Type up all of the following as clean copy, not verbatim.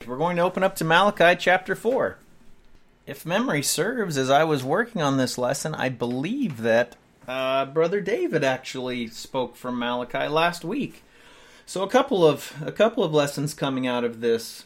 We're going to open up to Malachi chapter 4. If memory serves, as I was working on this lesson, I believe that Brother David actually spoke from Malachi last week. So a couple of lessons coming out of this,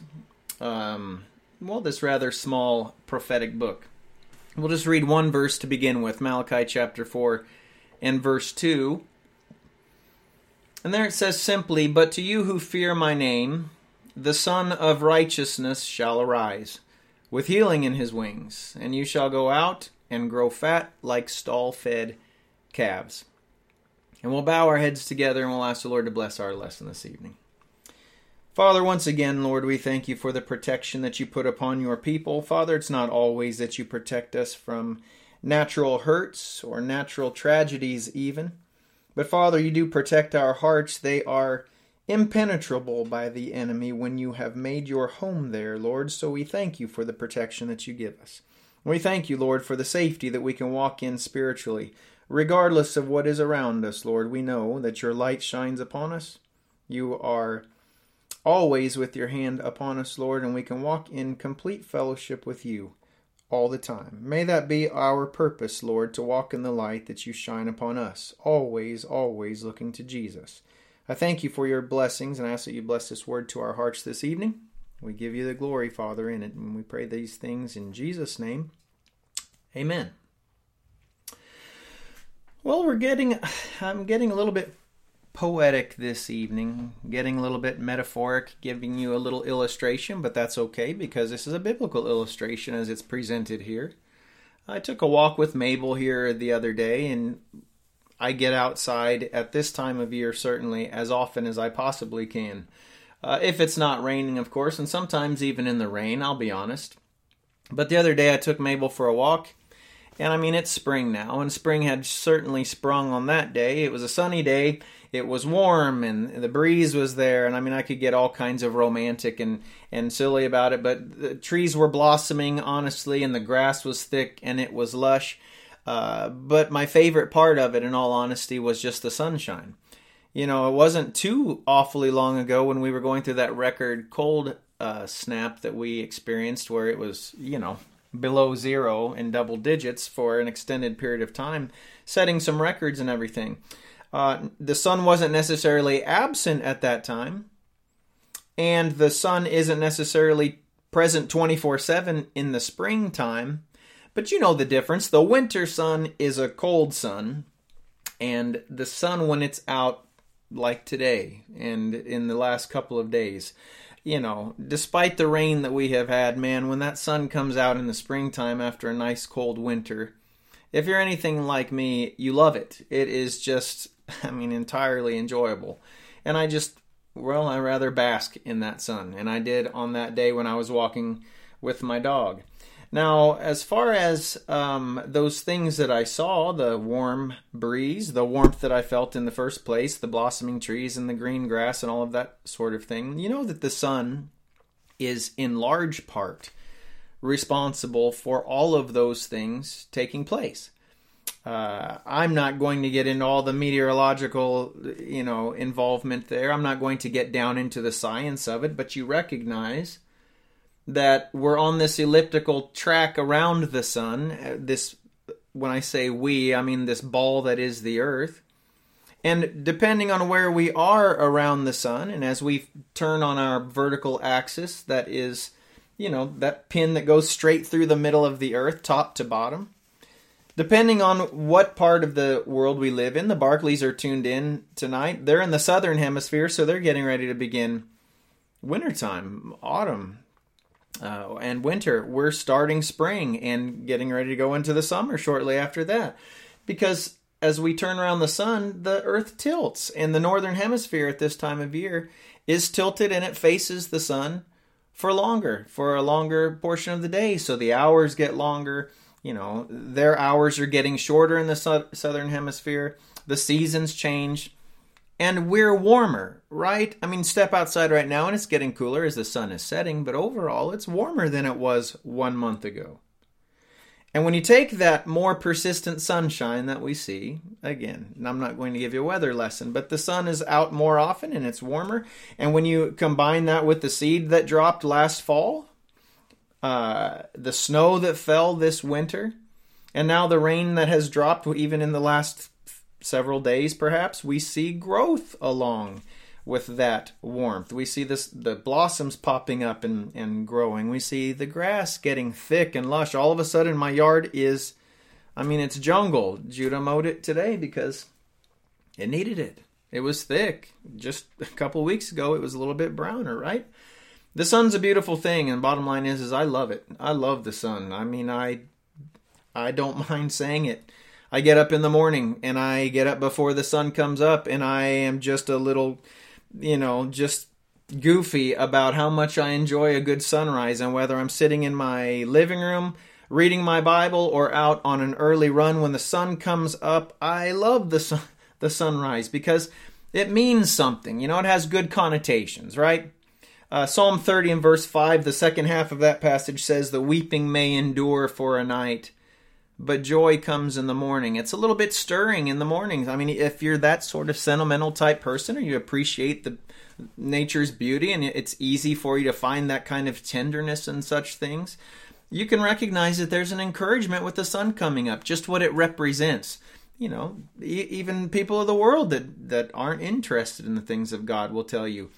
this rather small prophetic book. We'll just read one verse to begin with, Malachi chapter 4 and verse 2. And there it says simply, "But to you who fear my name, the Son of Righteousness shall arise, with healing in his wings, and you shall go out and grow fat like stall-fed calves." And we'll bow our heads together and we'll ask the Lord to bless our lesson this evening. Father, once again, Lord, we thank you for the protection that you put upon your people. Father, it's not always that you protect us from natural hurts or natural tragedies even. But Father, you do protect our hearts. They are impenetrable by the enemy when you have made your home there, Lord. So we thank you for the protection that you give us. We thank you, Lord, for the safety that we can walk in spiritually. Regardless of what is around us, Lord, we know that your light shines upon us. You are always with your hand upon us, Lord, and we can walk in complete fellowship with you all the time. May that be our purpose, Lord, to walk in the light that you shine upon us, always, always looking to Jesus. I thank you for your blessings, and I ask that you bless this word to our hearts this evening. We give you the glory, Father, in it, and we pray these things in Jesus' name. Amen. Well, I'm getting a little bit poetic this evening, getting a little bit metaphoric, giving you a little illustration, but that's okay because this is a biblical illustration as it's presented here. I took a walk with Mabel here the other day, and I get outside at this time of year certainly as often as I possibly can. If it's not raining, of course, and sometimes even in the rain, I'll be honest. But the other day I took Mabel for a walk, and it's spring now, and spring had certainly sprung on that day. It was a sunny day. It was warm, and the breeze was there, and I could get all kinds of romantic and silly about it, but the trees were blossoming, honestly, and the grass was thick, and it was lush. But my favorite part of it, in all honesty, was just the sunshine. It wasn't too awfully long ago when we were going through that record cold snap that we experienced where it was, below zero in double digits for an extended period of time, setting some records and everything. The sun wasn't necessarily absent at that time, and the sun isn't necessarily present 24/7 in the springtime, but you know the difference. The winter sun is a cold sun, and the sun when it's out like today and in the last couple of days, despite the rain that we have had, man, when that sun comes out in the springtime after a nice cold winter, if you're anything like me, you love it. It is just, entirely enjoyable. And I rather bask in that sun. And I did on that day when I was walking with my dog. Now, as far as those things that I saw, the warm breeze, the warmth that I felt in the first place, the blossoming trees and the green grass and all of that sort of thing, you know that the sun is in large part responsible for all of those things taking place. I'm not going to get into all the meteorological, involvement there. I'm not going to get down into the science of it, but you recognize that we're on this elliptical track around the sun. This, when I say we, I mean this ball that is the earth. And depending on where we are around the sun, and as we turn on our vertical axis, that is, that pin that goes straight through the middle of the earth, top to bottom. Depending on what part of the world we live in, the Barclays are tuned in tonight. They're in the southern hemisphere, so they're getting ready to begin wintertime, autumn, and winter. We're starting spring and getting ready to go into the summer shortly after that. Because as we turn around the sun, the earth tilts, and the northern hemisphere at this time of year is tilted, and it faces the sun for a longer portion of the day. So the hours get longer. Their hours are getting shorter in the southern hemisphere. The seasons change. And we're warmer, right? Step outside right now and it's getting cooler as the sun is setting. But overall, it's warmer than it was 1 month ago. And when you take that more persistent sunshine that we see, again, I'm not going to give you a weather lesson, but the sun is out more often and it's warmer. And when you combine that with the seed that dropped last fall, the snow that fell this winter, and now the rain that has dropped even in the last several days perhaps, we see growth along with that warmth. We see the blossoms popping up and growing. We see the grass getting thick and lush. All of a sudden my yard is, it's jungle. Judah mowed it today because it needed it. It was thick. Just a couple weeks ago it was a little bit browner, right? The sun's a beautiful thing, and bottom line is I love it. I love the sun. I don't mind saying it. I get up in the morning and I get up before the sun comes up, and I am just a little just goofy about how much I enjoy a good sunrise, and whether I'm sitting in my living room reading my Bible or out on an early run when the sun comes up, I love the sunrise because it means something. It has good connotations, right? Psalm 30 and verse 5, the second half of that passage says, "The weeping may endure for a night, but joy comes in the morning." It's a little bit stirring in the mornings. If you're that sort of sentimental type person, or you appreciate the nature's beauty and it's easy for you to find that kind of tenderness in such things, you can recognize that there's an encouragement with the sun coming up, just what it represents. Even people of the world that aren't interested in the things of God will tell you,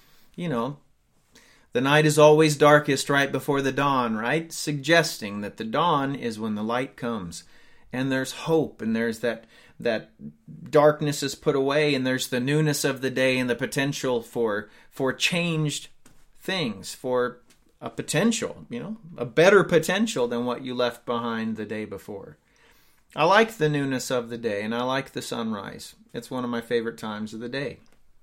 the night is always darkest right before the dawn, right? Suggesting that the dawn is when the light comes. And there's hope, and there's that darkness is put away, and there's the newness of the day and the potential for changed things, for a potential, a better potential than what you left behind the day before. I like the newness of the day, and I like the sunrise. It's one of my favorite times of the day.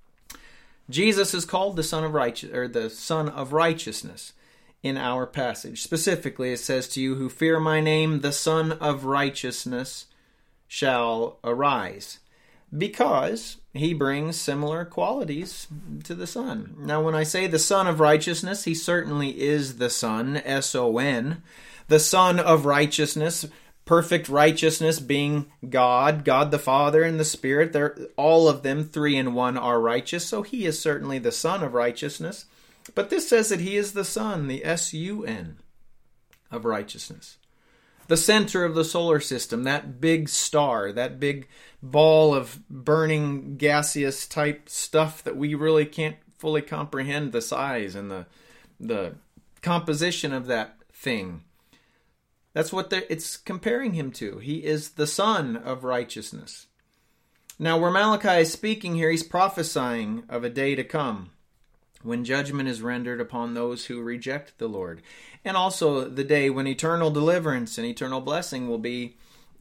Jesus is called the Son of Righteousness in our passage. Specifically, it says, "To you who fear my name, the Son of Righteousness shall arise," because he brings similar qualities to the Son. Now, when I say the Son of Righteousness, he certainly is the Son, S-O-N. The Son of Righteousness, perfect righteousness being God the Father and the Spirit. All of them, 3 in 1, are righteous. So he is certainly the Son of Righteousness. But this says that he is the Son, the S-U-N, of righteousness. The center of the solar system, that big star, that big ball of burning gaseous type stuff that we really can't fully comprehend the size and the composition of that thing. That's what it's comparing him to. He is the Son of Righteousness. Now, where Malachi is speaking here, he's prophesying of a day to come when judgment is rendered upon those who reject the Lord. And also the day when eternal deliverance and eternal blessing will be,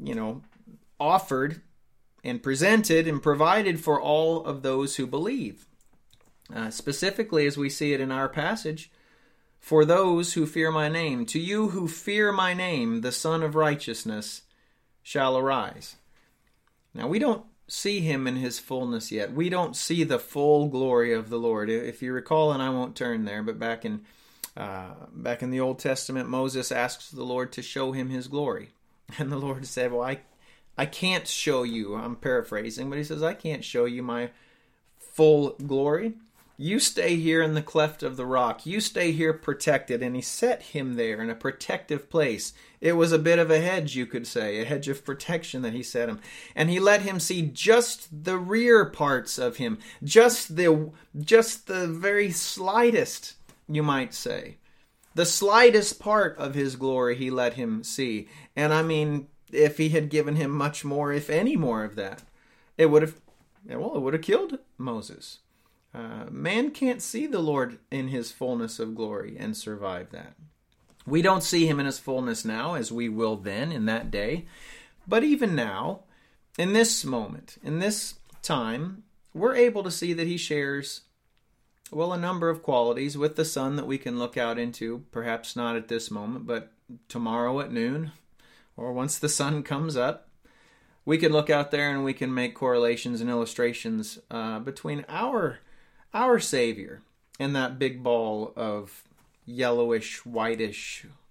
offered and presented and provided for all of those who believe. Specifically, as we see it in our passage, "For those who fear my name, to you who fear my name, the Son of Righteousness shall arise." Now, we don't see him in his fullness yet. We don't see the full glory of the Lord. If you recall, and I won't turn there, but back in the Old Testament, Moses asks the Lord to show him his glory. And the Lord said, "Well, I can't show you," I'm paraphrasing, but he says, "I can't show you my full glory. You stay here in the cleft of the rock. You stay here protected." And he set him there in a protective place. It was a bit of a hedge, you could say, a hedge of protection that he set him. And he let him see just the rear parts of him, just the very slightest, you might say. The slightest part of his glory he let him see. And if he had given him much more, if any more of that, it would have killed Moses. Man can't see the Lord in his fullness of glory and survive that. We don't see him in his fullness now, as we will then in that day. But even now, in this moment, in this time, we're able to see that he shares, a number of qualities with the sun that we can look out into, perhaps not at this moment, but tomorrow at noon, or once the sun comes up. We can look out there and we can make correlations and illustrations between our Savior and that big ball of yellowish, whitish,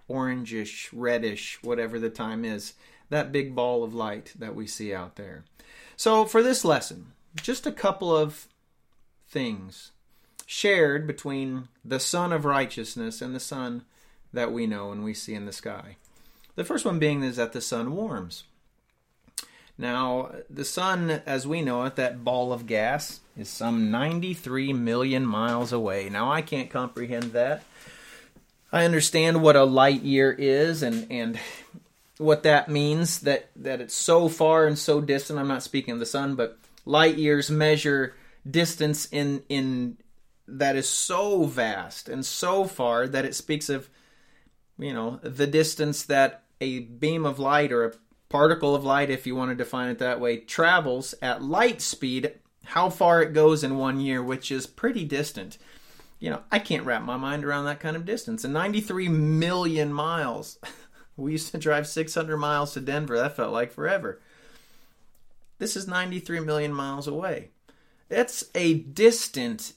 orangish, reddish, whatever the time is, that big ball of light that we see out there. So for this lesson, just a couple of things shared between the sun of righteousness and the sun that we know and we see in the sky. The first one being is that the sun warms. Now, the sun, as we know it, that ball of gas, is some 93 million miles away. Now, I can't comprehend that. I understand what a light year is and what that means, that it's so far and so distant. I'm not speaking of the sun, but light years measure distance in that is so vast and so far that it speaks of, the distance that a beam of light or a particle of light, if you want to define it that way, travels at light speed, how far it goes in 1 year, which is pretty distant. I can't wrap my mind around that kind of distance. And 93 million miles. We used to drive 600 miles to Denver. That felt like forever. This is 93 million miles away. It's a distant,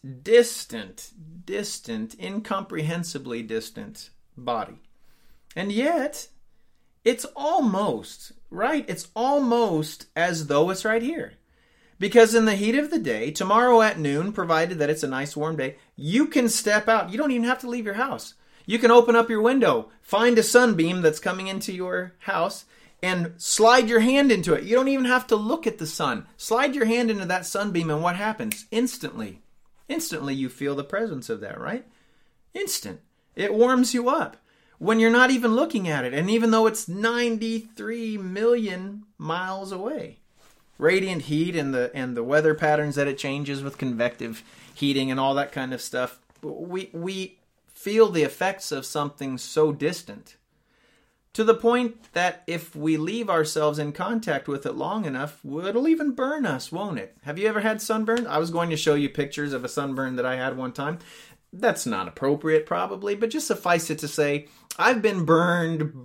incomprehensibly distant body. And yet, it's almost, right? It's almost as though it's right here. Because in the heat of the day, tomorrow at noon, provided that it's a nice warm day, you can step out. You don't even have to leave your house. You can open up your window, find a sunbeam that's coming into your house, and slide your hand into it. You don't even have to look at the sun. Slide your hand into that sunbeam, and what happens? Instantly you feel the presence of that, right? Instant. It warms you up when you're not even looking at it, and even though it's 93 million miles away. Radiant heat and the weather patterns that it changes with convective heating and all that kind of stuff. We feel the effects of something so distant, to the point that if we leave ourselves in contact with it long enough, it'll even burn us, won't it? Have you ever had sunburn? I was going to show you pictures of a sunburn that I had one time. That's not appropriate probably, but just suffice it to say, I've been burned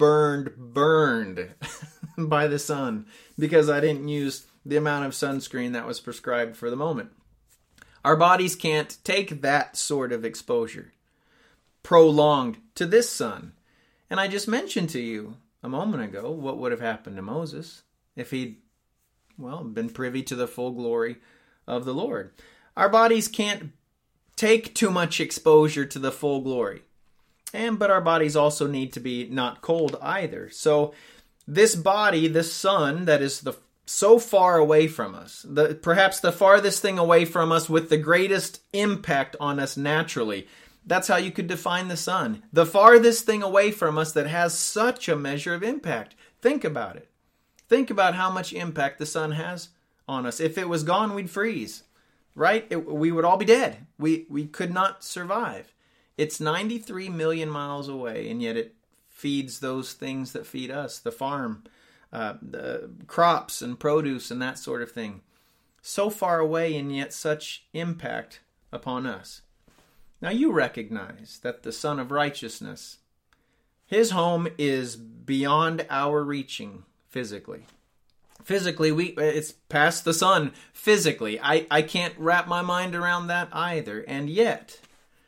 by the sun because I didn't use the amount of sunscreen that was prescribed for the moment. Our bodies can't take that sort of exposure prolonged to this sun. And I just mentioned to you a moment ago what would have happened to Moses if he'd, been privy to the full glory of the Lord. Our bodies can't take too much exposure to the full glory. But our bodies also need to be not cold either. So this body, this sun that is so far away from us, perhaps the farthest thing away from us with the greatest impact on us naturally. That's how you could define the sun. The farthest thing away from us that has such a measure of impact. Think about it. Think about how much impact the sun has on us. If it was gone, we'd freeze, right? We would all be dead. We could not survive. It's 93 million miles away, and yet it feeds those things that feed us, the farm, the crops and produce and that sort of thing. So far away, and yet such impact upon us. Now you recognize that the Son of Righteousness, his home is beyond our reaching physically. Physically, it's past the sun physically. I can't wrap my mind around that either. And yet,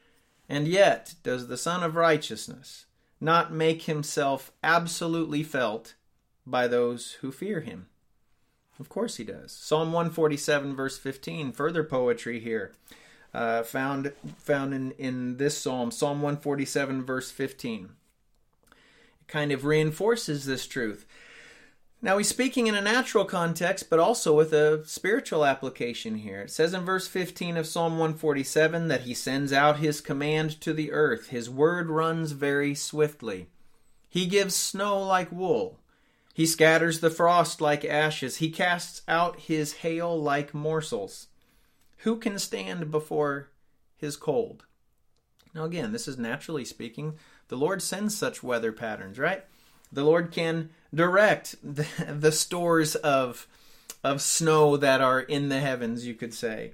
does the Son of Righteousness not make himself absolutely felt by those who fear him? Of course he does. Psalm 147 verse 15, further poetry here. Found in this psalm, Psalm 147 verse 15. It kind of reinforces this truth. Now he's speaking in a natural context, but also with a spiritual application here. It says in verse 15 of Psalm 147 that he sends out his command to the earth. His word runs very swiftly. He gives snow like wool. He scatters the frost like ashes. He casts out his hail like morsels. Who can stand before his cold? Now again, this is naturally speaking. The Lord sends such weather patterns, right? The Lord can direct the stores of snow that are in the heavens, you could say.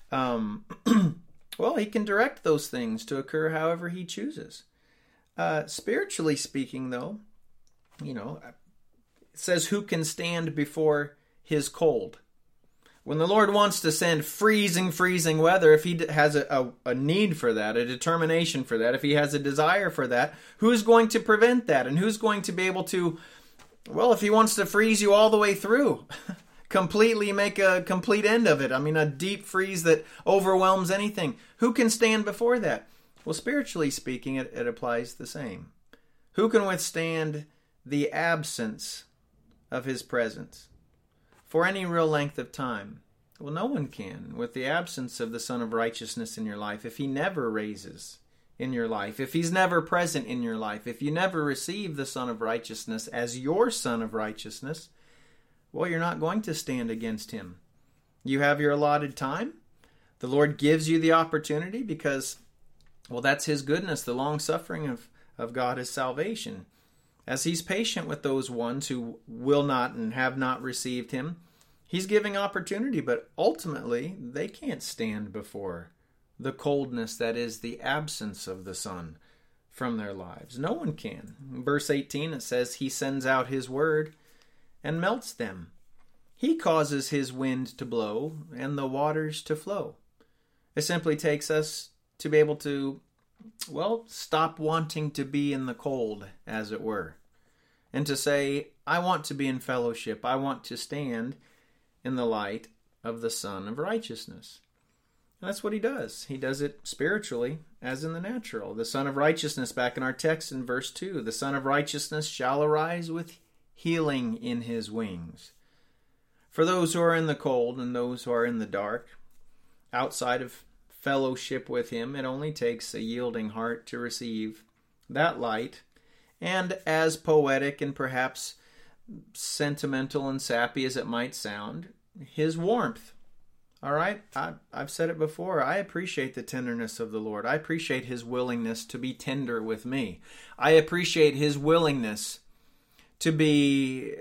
Well, he can direct those things to occur however he chooses. Spiritually speaking, though, it says who can stand before his cold. When the Lord wants to send freezing weather, if he has a need for that, a determination for that, if he has a desire for that, who's going to prevent that? And who's going to be able to, well, if he wants to freeze you all the way through, completely make a complete end of it, I mean, a deep freeze that overwhelms anything, who can stand before that? Well, spiritually speaking, it applies the same. Who can withstand the absence of his presence for any real length of time? Well, no one can. With the absence of the Son of Righteousness in your life, if he never raises in your life, if he's never present in your life, if you never receive the Son of Righteousness as your Son of Righteousness, well, you're not going to stand against him. You have your allotted time. The Lord gives you the opportunity because, well, that's his goodness. The long suffering of God is salvation. As he's patient with those ones who will not and have not received him, he's giving opportunity, but ultimately they can't stand before the coldness that is the absence of the Son from their lives. No one can. In verse 18 it says, he sends out his word and melts them. He causes his wind to blow and the waters to flow. It simply takes us to be able to, well, stop wanting to be in the cold, as it were, and to say, I want to be in fellowship. I want to stand in the light of the Son of Righteousness. And that's what he does. He does it spiritually as in the natural. The Son of Righteousness, back in our text in verse 2, the Son of Righteousness shall arise with healing in his wings. For those who are in the cold and those who are in the dark, outside of fellowship with him, it only takes a yielding heart to receive that light. And as poetic and perhaps sentimental and sappy as it might sound, his warmth. All right? I've said it before. I appreciate the tenderness of the Lord. I appreciate his willingness to be tender with me. I appreciate his willingness to be,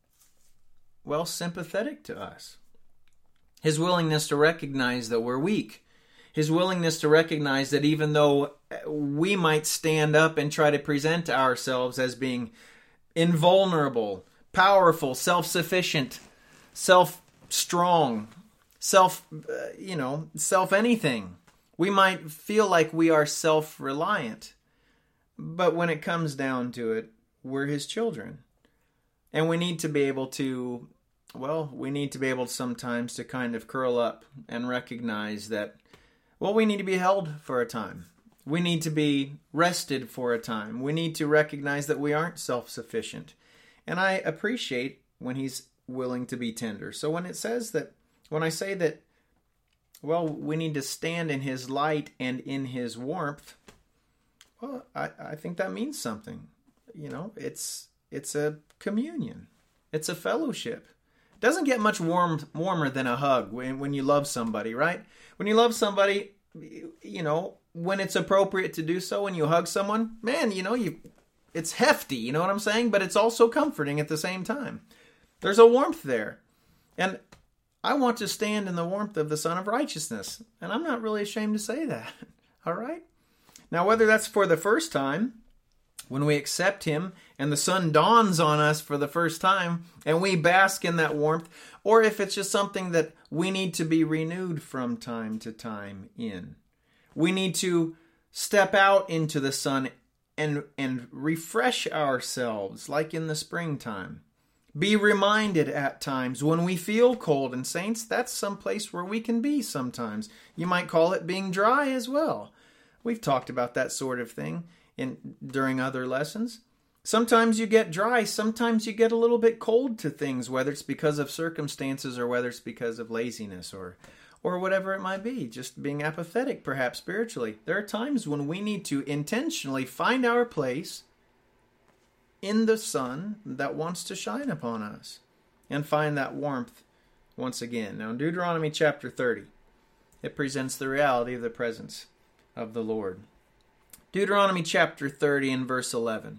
well, sympathetic to us. His willingness to recognize that we're weak. His willingness to recognize that even though we might stand up and try to present ourselves as being invulnerable, powerful, self-sufficient, self-strong, self-anything, we might feel like we are self-reliant. But when it comes down to it, we're his children. And we need to be able to, sometimes to kind of curl up and recognize that, well, we need to be held for a time. We need to be rested for a time. We need to recognize that we aren't self-sufficient. And I appreciate when he's willing to be tender. So when I say that, well, we need to stand in his light and in his warmth, well, I think that means something. It's a communion. It's a fellowship. It doesn't get much warmer than a hug when you love somebody, right? When you love somebody, when it's appropriate to do so, when you hug someone, man, it's hefty, you know what I'm saying? But it's also comforting at the same time. There's a warmth there. And I want to stand in the warmth of the Son of Righteousness. And I'm not really ashamed to say that. All right? Now, whether that's for the first time, when we accept him and the sun dawns on us for the first time and we bask in that warmth, or if it's just something that we need to be renewed from time to time in. We need to step out into the sun and refresh ourselves like in the springtime. Be reminded at times when we feel cold. And saints, that's some place where we can be sometimes. You might call it being dry as well. We've talked about that sort of thing during other lessons. Sometimes you get dry. Sometimes you get a little bit cold to things, whether it's because of circumstances or whether it's because of laziness or whatever it might be. Just being apathetic, perhaps spiritually. There are times when we need to intentionally find our place in the sun that wants to shine upon us and find that warmth once again. Now in Deuteronomy chapter 30, it presents the reality of the presence of the Lord. Deuteronomy chapter 30 and verse 11.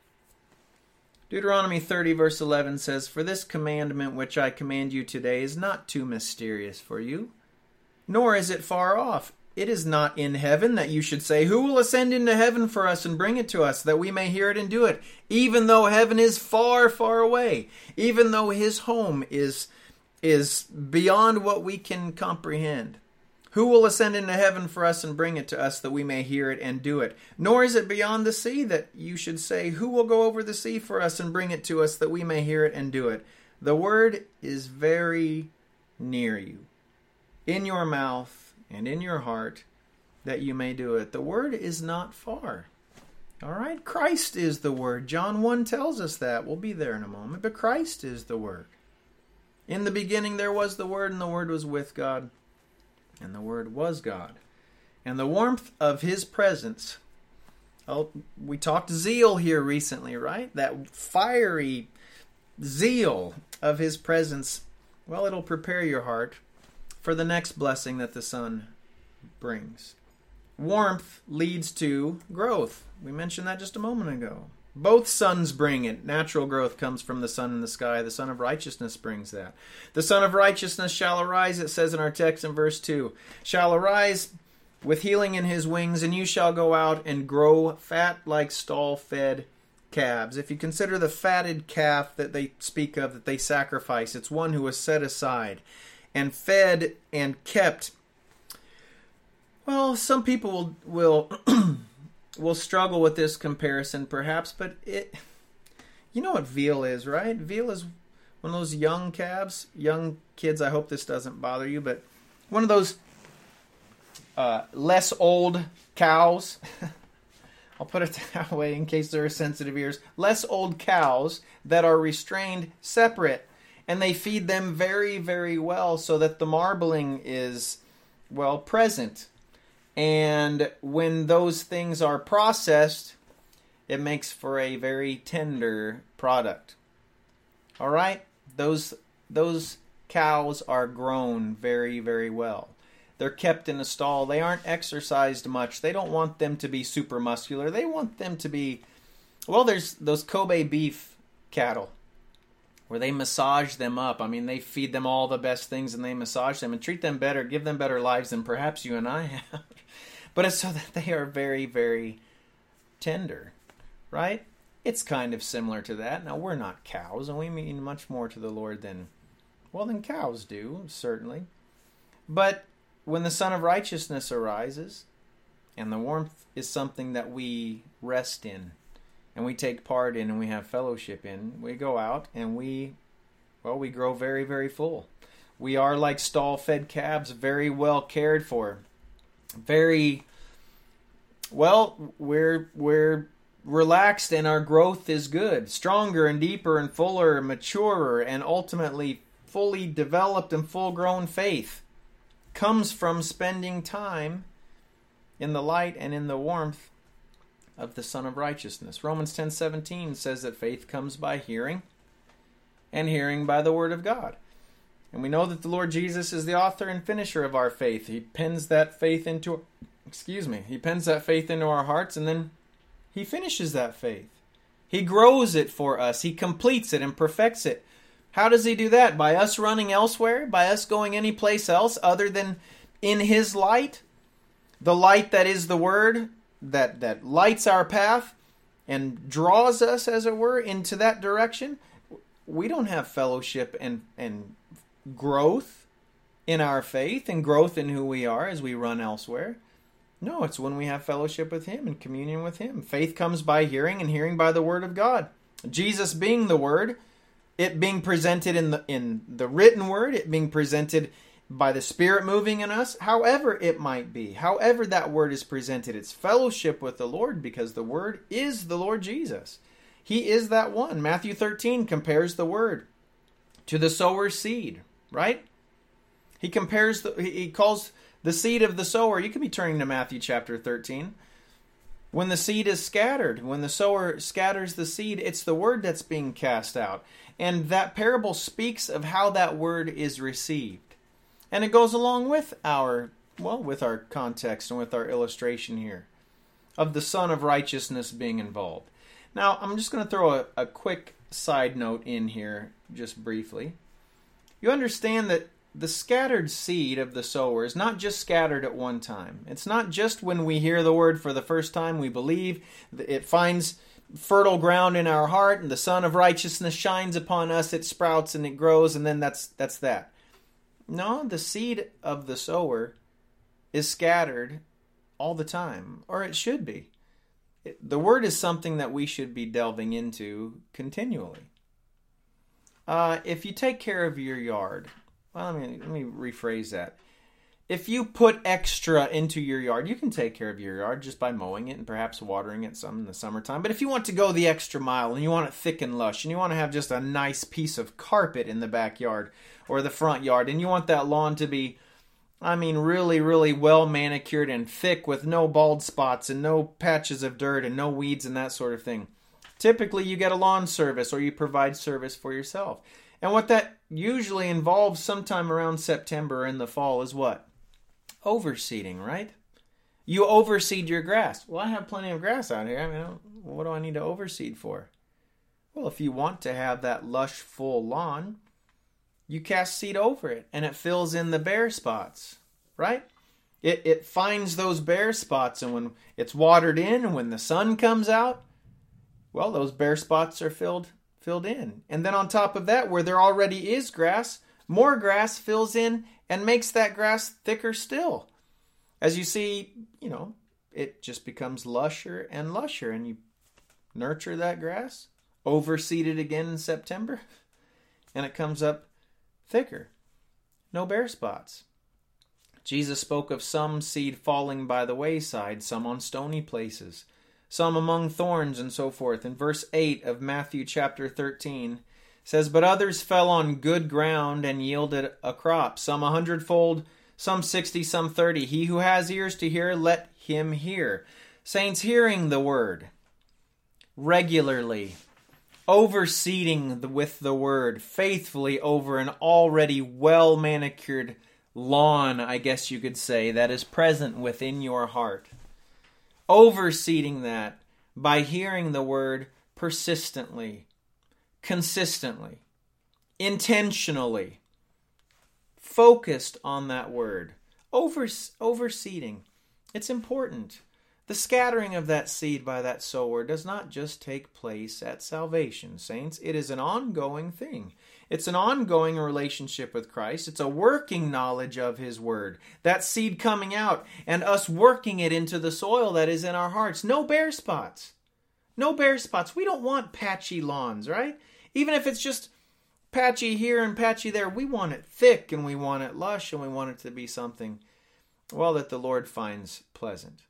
Deuteronomy 30 verse 11 says, "For this commandment which I command you today is not too mysterious for you, nor is it far off. It is not in heaven that you should say, 'Who will ascend into heaven for us and bring it to us, that we may hear it and do it?' Even though heaven is far, far away, even though his home is is beyond what we can comprehend. Who will ascend into heaven for us and bring it to us that we may hear it and do it? Nor is it beyond the sea that you should say, who will go over the sea for us and bring it to us that we may hear it and do it? The word is very near you, in your mouth and in your heart, that you may do it. The word is not far. All right? Christ is the word. John 1 tells us that. We'll be there in a moment. But Christ is the word. In the beginning there was the Word, and the Word was with God, and the Word was God. And the warmth of His presence. Oh, we talked zeal here recently, right? That fiery zeal of His presence. Well, it'll prepare your heart for the next blessing that the Son brings. Warmth leads to growth. We mentioned that just a moment ago. Both suns bring it. Natural growth comes from the sun in the sky. The Son of Righteousness brings that. The Son of Righteousness shall arise, it says in our text in verse 2, shall arise with healing in his wings, and you shall go out and grow fat like stall-fed calves. If you consider the fatted calf that they speak of, that they sacrifice, it's one who was set aside and fed and kept. Well, some people will will struggle with this comparison, perhaps, but you know what veal is, right? Veal is one of those young calves, young kids. I hope this doesn't bother you, but one of those less old cows. I'll put it that way in case there are sensitive ears. Less old cows that are restrained separate, and they feed them very, very well so that the marbling is, well, present. And when those things are processed, it makes for a very tender product. All right? Those cows are grown very, very well. They're kept in a stall. They aren't exercised much. They don't want them to be super muscular. They want them to be, well, there's those Kobe beef cattle where they massage them up. I mean, they feed them all the best things and they massage them and treat them better, give them better lives than perhaps you and I have. But it's so that they are very, very tender, right? It's kind of similar to that. Now, we're not cows, and we mean much more to the Lord than cows do, certainly. But when the Son of Righteousness arises, and the warmth is something that we rest in, and we take part in, and we have fellowship in, we go out, and we grow very, very full. We are like stall-fed calves, very well cared for. Very well, we're relaxed and our growth is good, stronger and deeper and fuller, maturer, and ultimately fully developed and full-grown faith comes from spending time in the light and in the warmth of the Son of Righteousness. Romans 10:17 says that faith comes by hearing, and hearing by the Word of God. And we know that the Lord Jesus is the author and finisher of our faith. He pens that faith into our hearts, and then He finishes that faith. He grows it for us. He completes it and perfects it. How does He do that? By us running elsewhere? By us going any place else other than in His light? The light that is the Word, that lights our path and draws us, as it were, into that direction? We don't have fellowship and growth in our faith and growth in who we are as we run elsewhere. No, it's when we have fellowship with Him and communion with Him. Faith comes by hearing, and hearing by the Word of God. Jesus being the Word, it being presented in the written Word, it being presented by the Spirit moving in us, however it might be, however that Word is presented, it's fellowship with the Lord, because the Word is the Lord Jesus. He is that one. Matthew 13 compares the Word to the sower's seed, right? He calls the seed of the sower. You could be turning to Matthew chapter 13. When the seed is scattered, when the sower scatters the seed, it's the word that's being cast out. And that parable speaks of how that word is received. And it goes along with our context and with our illustration here of the Son of Righteousness being involved. Now, I'm just going to throw a quick side note in here, just briefly. You understand that the scattered seed of the sower is not just scattered at one time. It's not just when we hear the word for the first time, we believe, it finds fertile ground in our heart, and the sun of righteousness shines upon us, it sprouts and it grows, and then that's that. No, the seed of the sower is scattered all the time, or it should be. The word is something that we should be delving into continually. If you take care of your yard, well, let me rephrase that. If you put extra into your yard, you can take care of your yard just by mowing it and perhaps watering it some in the summertime. But if you want to go the extra mile and you want it thick and lush and you want to have just a nice piece of carpet in the backyard or the front yard, and you want that lawn to be, really, really well manicured and thick with no bald spots and no patches of dirt and no weeds and that sort of thing. Typically, you get a lawn service or you provide service for yourself. And what that usually involves sometime around September in the fall is what? Overseeding, right? You overseed your grass. Well, I have plenty of grass out here. What do I need to overseed for? Well, if you want to have that lush, full lawn, you cast seed over it, and it fills in the bare spots, right? It finds those bare spots, and when it's watered in, and when the sun comes out, well, those bare spots are filled in. And then on top of that, where there already is grass, more grass fills in and makes that grass thicker still. As you see, it just becomes lusher and lusher, and you nurture that grass, overseed it again in September, and it comes up thicker. No bare spots. Jesus spoke of some seed falling by the wayside, some on stony places, some among thorns, and so forth. In verse 8 of Matthew chapter 13 says, "But others fell on good ground and yielded a crop, some 100-fold, some 60, some 30. He who has ears to hear, let him hear." Saints, hearing the word regularly, overseeding with the word faithfully over an already well-manicured lawn, I guess you could say, that is present within your heart. Overseeding that by hearing the word persistently, consistently, intentionally, focused on that word. Overseeding. It's important. The scattering of that seed by that sower does not just take place at salvation, saints. It is an ongoing thing. It's an ongoing relationship with Christ. It's a working knowledge of His Word. That seed coming out and us working it into the soil that is in our hearts. No bare spots. No bare spots. We don't want patchy lawns, right? Even if it's just patchy here and patchy there, we want it thick and we want it lush and we want it to be something, well, that the Lord finds pleasant.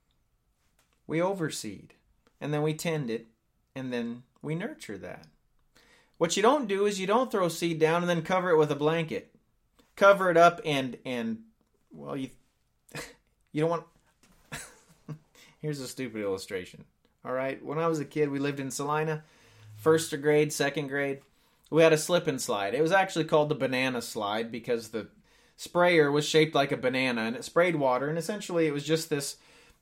We overseed, and then we tend it, and then we nurture that. What you don't do is you don't throw seed down and then cover it with a blanket. Cover it up and well, you don't want... Here's a stupid illustration. All right, when I was a kid, we lived in Salina, first grade, second grade. We had a slip and slide. It was actually called the banana slide because the sprayer was shaped like a banana, and it sprayed water, and essentially it was just this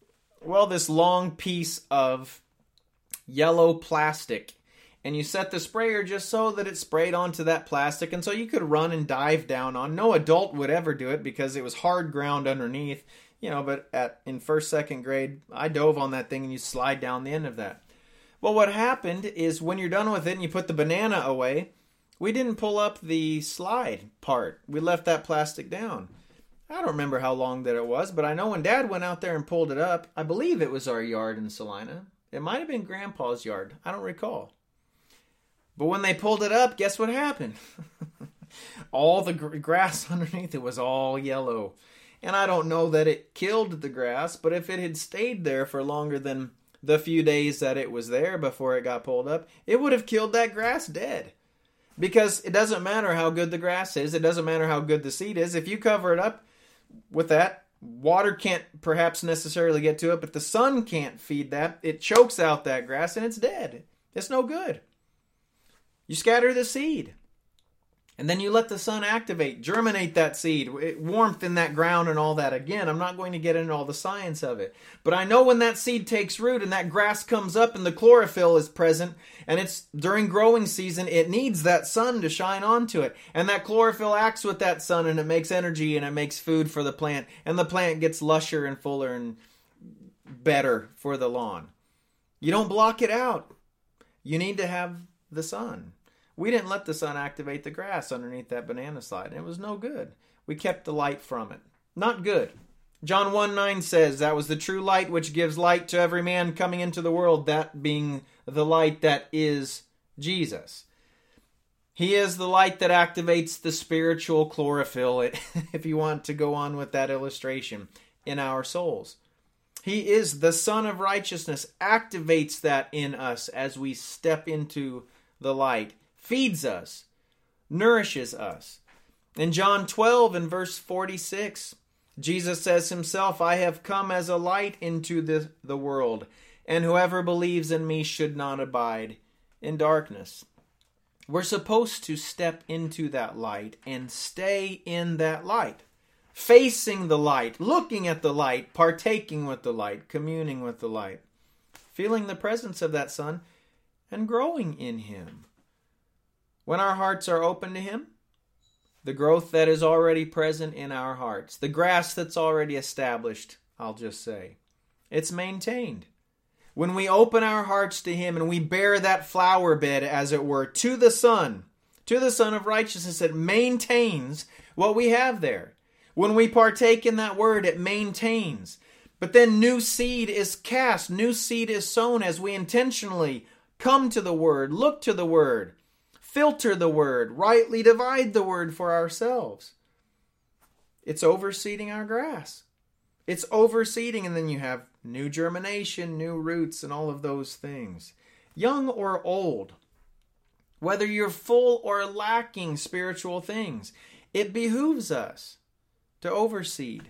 long piece of yellow plastic, and you set the sprayer just so that it sprayed onto that plastic, and so you could run and dive down on. No adult would ever do it because it was hard ground underneath, but in first, second grade, I dove on that thing and you slide down the end of that. Well, what happened is when you're done with it and you put the banana away, we didn't pull up the slide part. We left that plastic down. I don't remember how long that it was, but I know when Dad went out there and pulled it up, I believe it was our yard in Salina. It might have been Grandpa's yard. I don't recall. But when they pulled it up, guess what happened? All the grass underneath it was all yellow. And I don't know that it killed the grass, but if it had stayed there for longer than the few days that it was there before it got pulled up, it would have killed that grass dead. Because it doesn't matter how good the grass is. It doesn't matter how good the seed is. If you cover it up with that, water can't perhaps necessarily get to it, but the sun can't feed that. It chokes out that grass and it's dead. It's no good. You scatter the seed. And then you let the sun activate, germinate that seed, warmth in that ground and all that. Again, I'm not going to get into all the science of it. But I know when that seed takes root and that grass comes up and the chlorophyll is present, and it's during growing season, it needs that sun to shine onto it. And that chlorophyll acts with that sun and it makes energy and it makes food for the plant. And the plant gets lusher and fuller and better for the lawn. You don't block it out. You need to have the sun. We didn't let the sun activate the grass underneath that banana slide, and it was no good. We kept the light from it. Not good. John 1:9 says, that was the true light which gives light to every man coming into the world, that being the light that is Jesus. He is the light that activates the spiritual chlorophyll, if you want to go on with that illustration, in our souls. He is the Son of Righteousness, activates that in us as we step into the light, feeds us, nourishes us. In John 12 and verse 46, Jesus says himself, I have come as a light into the world, and whoever believes in me should not abide in darkness. We're supposed to step into that light and stay in that light, facing the light, looking at the light, partaking with the light, communing with the light, feeling the presence of that Son, and growing in Him. When our hearts are open to Him, the growth that is already present in our hearts, the grass that's already established, I'll just say, it's maintained. When we open our hearts to Him and we bear that flower bed, as it were, to the Son of Righteousness, it maintains what we have there. When we partake in that Word, it maintains. But then new seed is cast, new seed is sown as we intentionally come to the Word, look to the Word, filter the Word, rightly divide the Word for ourselves. It's overseeding our grass. It's overseeding, and then you have new germination, new roots, and all of those things. Young or old, whether you're full or lacking spiritual things, it behooves us to overseed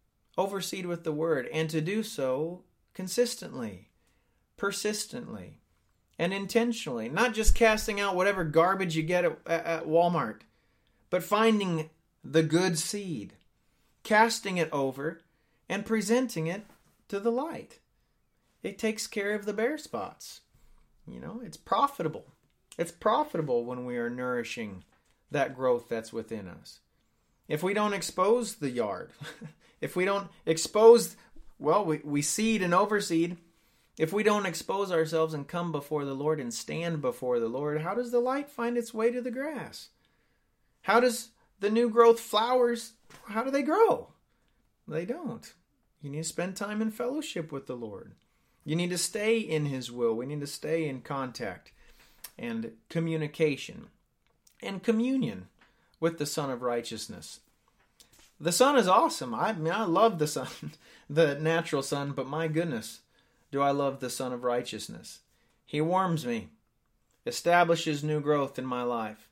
with the Word, and to do so consistently, persistently, and intentionally. Not just casting out whatever garbage you get at Walmart, but finding the good seed, casting it over, and presenting it to the light. It takes care of the bare spots. It's profitable. It's profitable when we are nourishing that growth that's within us. If we don't expose the yard, if we don't expose, we seed and overseed. If we don't expose ourselves and come before the Lord and stand before the Lord, how does the light find its way to the grass? How does the new growth flowers, how do they grow? They don't. You need to spend time in fellowship with the Lord. You need to stay in His will. We need to stay in contact and communication and communion with the Son of Righteousness. The sun is awesome. I love the sun, the natural sun, but my goodness, do I love the Son of Righteousness. He warms me, establishes new growth in my life,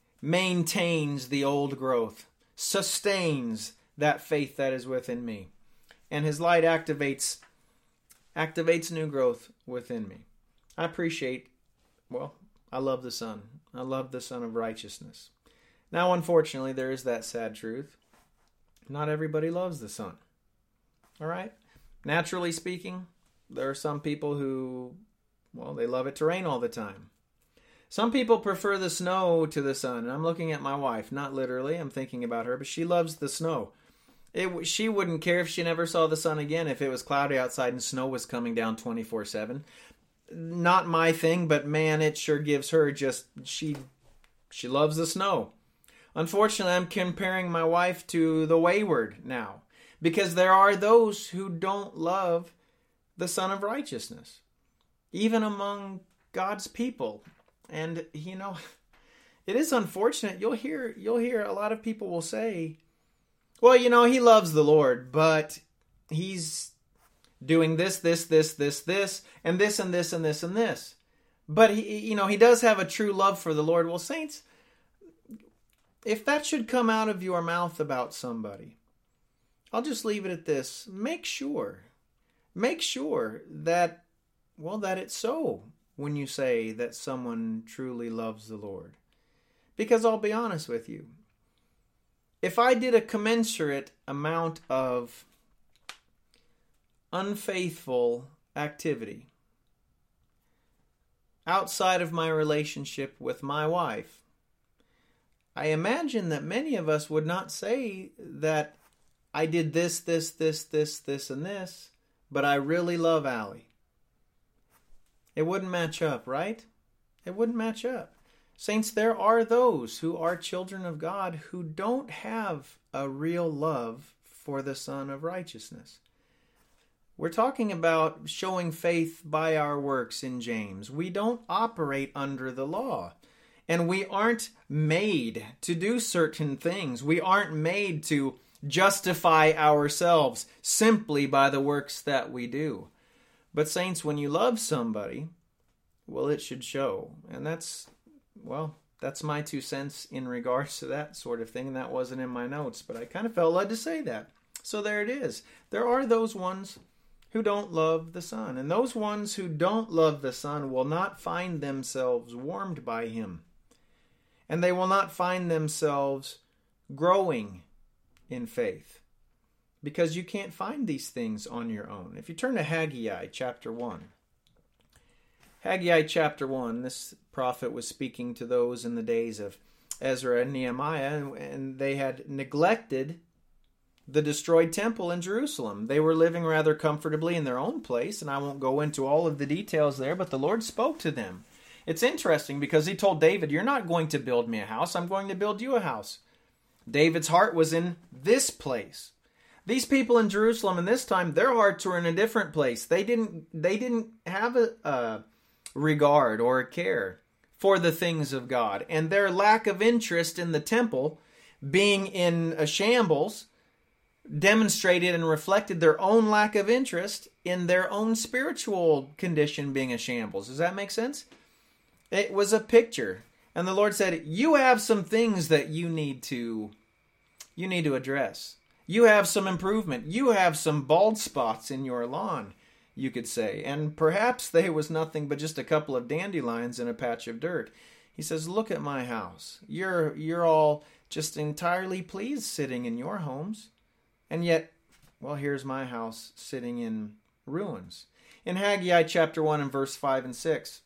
maintains the old growth, sustains that faith that is within me, and His light activates new growth within me. I love the Son. I love the Son of Righteousness. Now, unfortunately, there is that sad truth. Not everybody loves the sun. All right? Naturally speaking, there are some people who, they love it to rain all the time. Some people prefer the snow to the sun. And I'm looking at my wife, not literally. I'm thinking about her, but she loves the snow. She wouldn't care if she never saw the sun again if it was cloudy outside and snow was coming down 24/7. Not my thing, but man, it sure gives her she loves the snow. Unfortunately, I'm comparing my wife to the wayward now, because there are those who don't love the Son of Righteousness, even among God's people. And it is unfortunate. You'll hear a lot of people will say, he loves the Lord, but he's doing this, and this, and this, and this, and this. But he does have a true love for the Lord. Well, saints, if that should come out of your mouth about somebody, I'll just leave it at this. Make sure that it's so when you say that someone truly loves the Lord. Because I'll be honest with you, if I did a commensurate amount of unfaithful activity outside of my relationship with my wife, I imagine that many of us would not say that I did this, and this, but I really love Allie. It wouldn't match up, right? It wouldn't match up. Saints, there are those who are children of God who don't have a real love for the Son of Righteousness. We're talking about showing faith by our works in James. We don't operate under the law. And we aren't made to do certain things. We aren't made to justify ourselves simply by the works that we do. But saints, when you love somebody, well, it should show. And that's my 2 cents in regards to that sort of thing. And that wasn't in my notes, but I kind of felt led to say that. So there it is. There are those ones who don't love the Son. And those ones who don't love the Son will not find themselves warmed by Him. And they will not find themselves growing in faith. Because you can't find these things on your own. If you turn to Haggai chapter 1. Haggai chapter 1, this prophet was speaking to those in the days of Ezra and Nehemiah, and they had neglected the destroyed temple in Jerusalem. They were living rather comfortably in their own place, and I won't go into all of the details there, but the Lord spoke to them. It's interesting because He told David, "You're not going to build me a house, I'm going to build you a house." David's heart was in this place. These people in Jerusalem in this time, their hearts were in a different place. They didn't have a regard or a care for the things of God. And their lack of interest in the temple being in a shambles demonstrated and reflected their own lack of interest in their own spiritual condition being a shambles. Does that make sense? It was a picture. And the Lord said, you have some things that you need to address. You have some improvement. You have some bald spots in your lawn, you could say. And perhaps they was nothing but just a couple of dandelions in a patch of dirt. He says, look at my house. You're all just entirely pleased sitting in your homes. And yet, well, here's my house sitting in ruins. In Haggai chapter 1 and verse 5 and 6,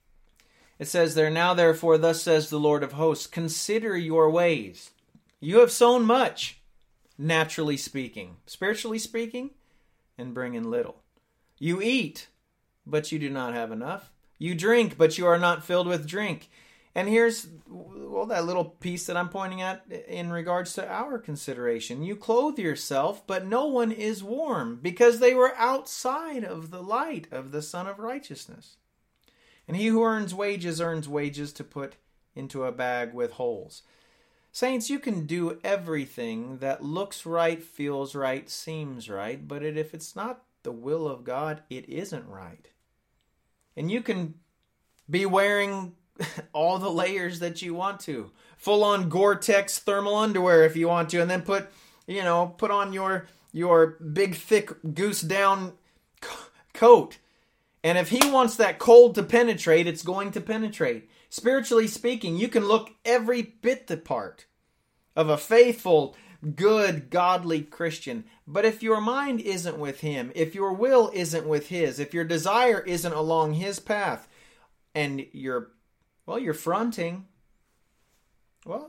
it says there, "Now therefore, thus says the Lord of hosts, consider your ways. You have sown much, naturally speaking, spiritually speaking, and bring in little. You eat, but you do not have enough. You drink, but you are not filled with drink." And here's, well, that little piece that I'm pointing at in regards to our consideration. You clothe yourself, but no one is warm, because they were outside of the light of the Son of Righteousness. And he who earns wages to put into a bag with holes. Saints, you can do everything that looks right, feels right, seems right, but if it's not the will of God, it isn't right. And you can be wearing all the layers that you want to. Full on Gore-Tex thermal underwear if you want to, and then put on your big thick goose down coat. And if he wants that cold to penetrate, it's going to penetrate. Spiritually speaking, you can look every bit the part of a faithful, good, godly Christian. But if your mind isn't with Him, if your will isn't with His, if your desire isn't along His path, and you're fronting, well,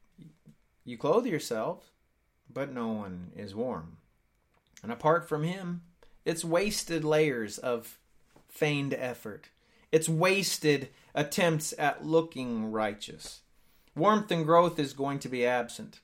you clothe yourself, but no one is warm. And apart from Him, it's wasted layers of feigned effort. It's wasted attempts at looking righteous. Warmth and growth is going to be absent,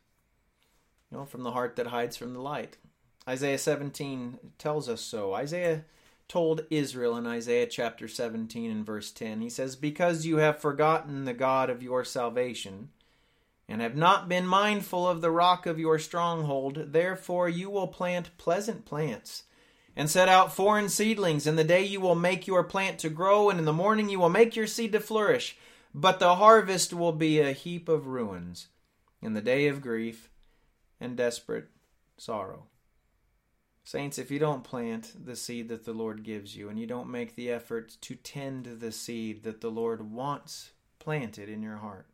from the heart that hides from the light. Isaiah 17 tells us so. Isaiah told Israel in Isaiah chapter 17 and verse 10, he says, "Because you have forgotten the God of your salvation, and have not been mindful of the rock of your stronghold, therefore you will plant pleasant plants, and set out foreign seedlings. In the day you will make your plant to grow, and in the morning you will make your seed to flourish. But the harvest will be a heap of ruins, in the day of grief and desperate sorrow." Saints, if you don't plant the seed that the Lord gives you, and you don't make the effort to tend the seed that the Lord wants planted in your heart,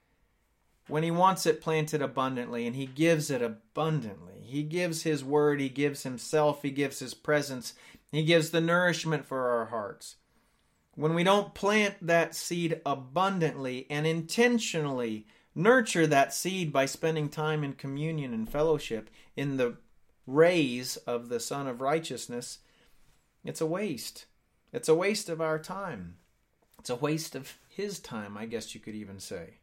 when He wants it planted abundantly, and He gives it abundantly, He gives His word, He gives Himself, He gives His presence, He gives the nourishment for our hearts. When we don't plant that seed abundantly and intentionally nurture that seed by spending time in communion and fellowship in the rays of the Son of Righteousness, it's a waste. It's a waste of our time. It's a waste of His time, I guess you could even say.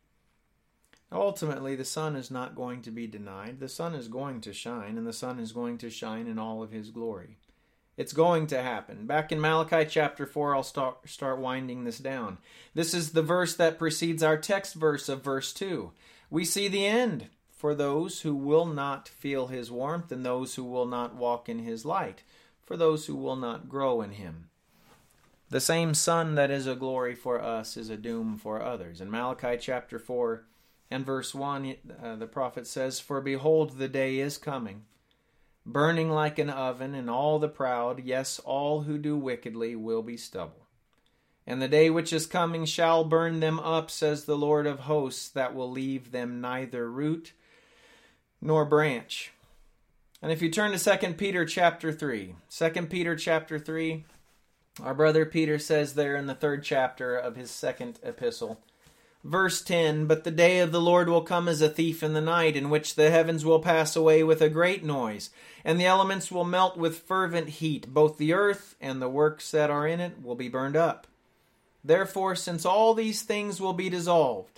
Ultimately, the sun is not going to be denied. The sun is going to shine, and the sun is going to shine in all of His glory. It's going to happen. Back in Malachi chapter 4, I'll start winding this down. This is the verse that precedes our text verse of verse 2. We see the end for those who will not feel His warmth and those who will not walk in His light, for those who will not grow in Him. The same sun that is a glory for us is a doom for others. In Malachi chapter 4 and verse 1, the prophet says, "For behold, the day is coming, burning like an oven, and all the proud, yes, all who do wickedly, will be stubble. And the day which is coming shall burn them up, says the Lord of hosts, that will leave them neither root nor branch." And if you turn to 2 Peter chapter 3, 2 Peter chapter 3, our brother Peter says there in the 3rd chapter of his 2nd epistle, verse 10, "But the day of the Lord will come as a thief in the night, in which the heavens will pass away with a great noise, and the elements will melt with fervent heat. Both the earth and the works that are in it will be burned up. Therefore, since all these things will be dissolved,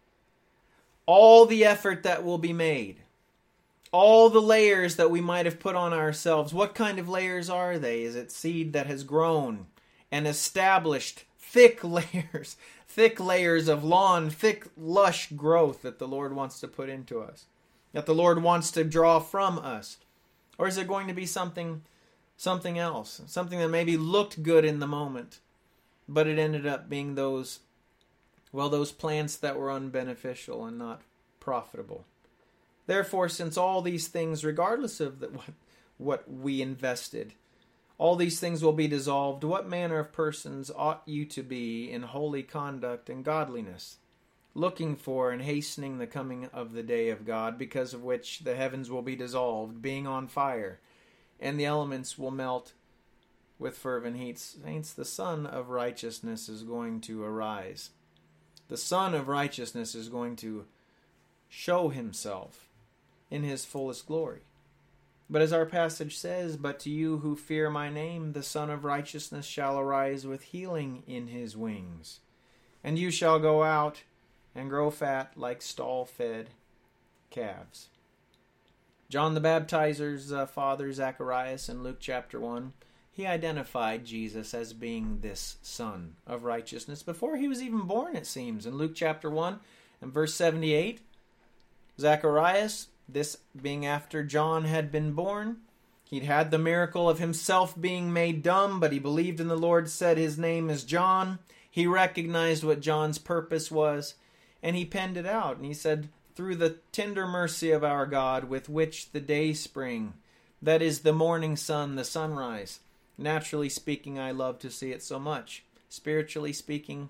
all the effort that will be made, all the layers that we might have put on ourselves, what kind of layers are they? Is it seed that has grown and established thick layers of lawn, thick, lush growth that the Lord wants to put into us, that the Lord wants to draw from us? Or is it going to be something else, something that maybe looked good in the moment, but it ended up being those plants that were unbeneficial and not profitable? Therefore, since all these things, regardless of what we invested, all these things will be dissolved, what manner of persons ought you to be in holy conduct and godliness, looking for and hastening the coming of the day of God, because of which the heavens will be dissolved, being on fire, and the elements will melt with fervent heat." Saints, the Son of Righteousness is going to arise. The Son of Righteousness is going to show Himself in His fullest glory. But as our passage says, "But to you who fear my name, the Son of Righteousness shall arise with healing in His wings. And you shall go out and grow fat like stall-fed calves." John the Baptizer's father, Zacharias, in Luke chapter 1, he identified Jesus as being this Son of Righteousness before He was even born, it seems. In Luke chapter 1 and verse 78, Zacharias, this being after John had been born, he'd had the miracle of himself being made dumb, but he believed in the Lord, said his name is John. He recognized what John's purpose was, and he penned it out. And he said, "Through the tender mercy of our God, with which the day spring, that is the morning sun, the sunrise." Naturally speaking, I love to see it so much. Spiritually speaking,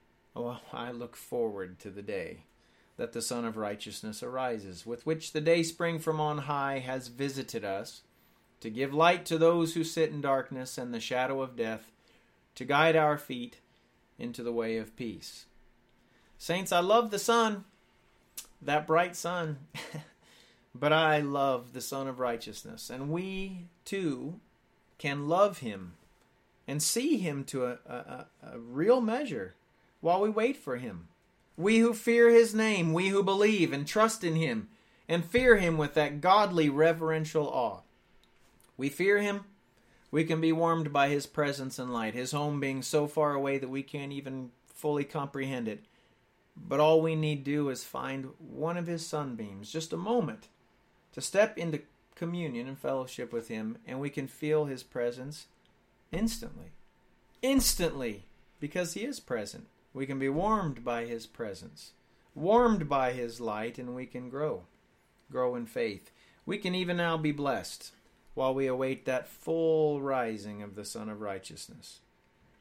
I look forward to the day that the Son of Righteousness arises, with which the day spring from on high has visited us, to give light to those who sit in darkness and the shadow of death, to guide our feet into the way of peace. Saints, I love the sun, that bright sun, but I love the Son of Righteousness, and we too can love Him and see Him to a real measure while we wait for Him. We who fear His name, we who believe and trust in Him and fear Him with that godly reverential awe. We fear Him, we can be warmed by His presence and light, His home being so far away that we can't even fully comprehend it. But all we need do is find one of His sunbeams, just a moment, to step into communion and fellowship with Him, and we can feel His presence instantly. Instantly, because He is present. We can be warmed by His presence, warmed by His light, and we can grow in faith. We can even now be blessed while we await that full rising of the Son of Righteousness.